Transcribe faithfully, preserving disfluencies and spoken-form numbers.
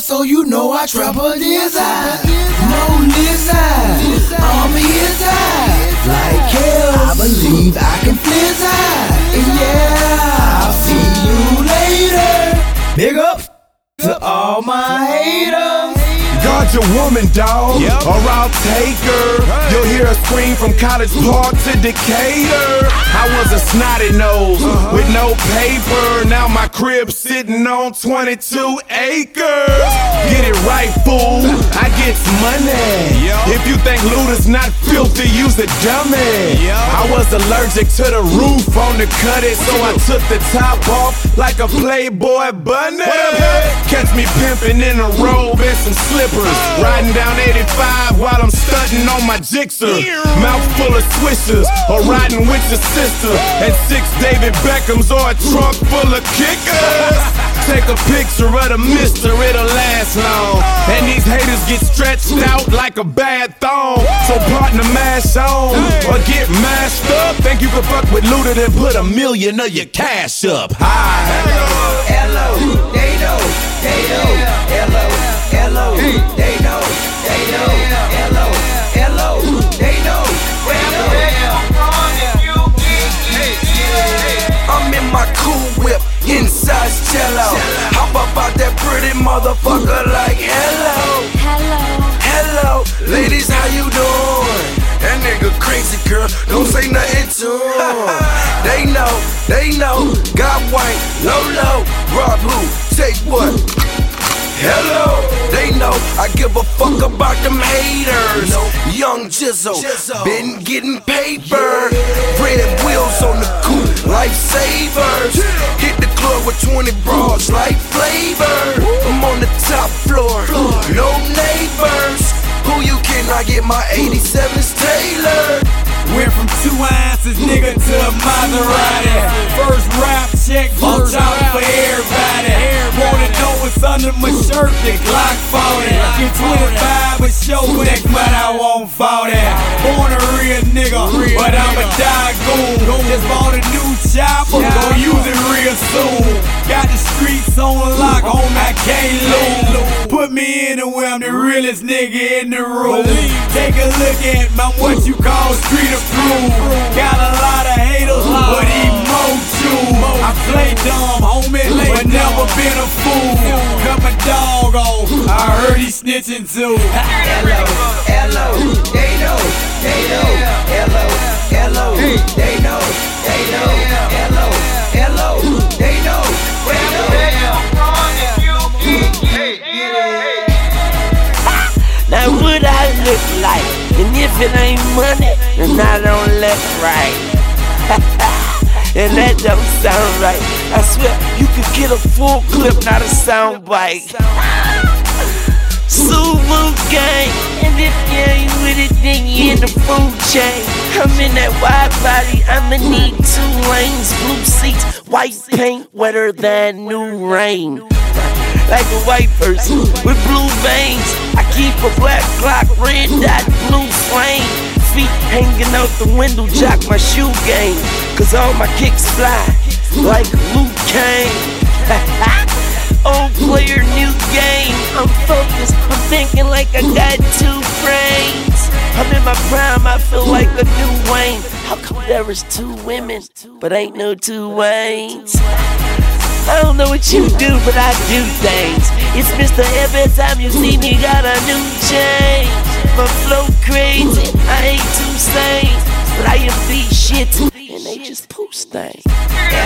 so you know I trap a design. No lizard, I'm his eye. Like hell, I believe I can fliz high. And yeah, I'll see you later. Big up to all my haters. Guard your woman, dawg, yep. Or I'll take her. Hey. You'll hear her scream from College Park to Decatur. I was a snotty nose uh-huh. with no paper. Now my crib's sitting on twenty-two acres. Get it right, fool. I get money. Yep. If you think loot is not filthy, use a dummy. Yep. I was allergic to the roof on the cutty, so I took the top off like a Playboy bunny. Catch me pimping in a robe and some slippers. Riding down eighty-five while I'm stunting on my jixer. Mouth full of swishers, or riding with your sister. And six David Beckhams or a trunk full of kickers. Take a picture of the mister, it'll last long. And these haters get stretched out like a bad thong. So partner mash on, or get mashed up. Think you can fuck with Luda, then put a million of your cash up. Hi. Hello, they know, they know, hello, hello, they know, they know, hello, hello, they know, I'm in my cool whip, inside cello. Hop up out that pretty motherfucker like hello, hello, hello, ladies, how you doing? That nigga crazy, girl, don't say nothing to him. They know, they know, got white, low, low, rob who, take what? Hello, they know I give a fuck about them haters. Young Jizzle, been getting paper. Red wheels on the coupe, lifesavers. Hit the club with twenty bras like flavor. I'm on the top floor, no neighbors. Who you kidding? I get my eighty-sevens tailored. Went from two ounces, nigga, to a Maserati. First rap check, first out for everybody. Wanna know what's under my shirt? The Glock forty. Get twenty-five a show next month, I want forty. Born a real nigga, but I'm a doggone. Just bought a new chopper, gon' use it real soon. Got the streets on lock, on I can't lose. Put me anywhere, I'm the realest nigga in the room. Take a look at my what you call street approved. Got a lot of haters, but he more true. I play dumb, homie, but never been a fool. Cut my dog off, I heard he snitching too. Hello, hello, they know, they know, hello, hello, they know, they know, hello, hello, they know, they know. Now what I look like, and if it ain't money, then I don't look right. And that don't sound right. I swear you could get a full clip, not a sound bite. Subaru gang, and if you ain't with it, then you in the food chain. I'm in that wide body, I'ma need two lanes, blue seats, white paint, wetter than new rain. Like a white person with blue veins, I keep a black clock, red dot, blue flame. Feet hanging out the window, jock my shoe game. Cause all my kicks fly like Luke Kane. Old player, new game. I'm focused, I'm thinking like I got two brains. I'm in my prime, I feel like a new Wayne. How come there is two women, but ain't no two Waynes? I don't know what you do, but I do things. It's Mister Every time you see me, got a new change. My flow crazy, I ain't too sane, but I am these shit, and they just post things.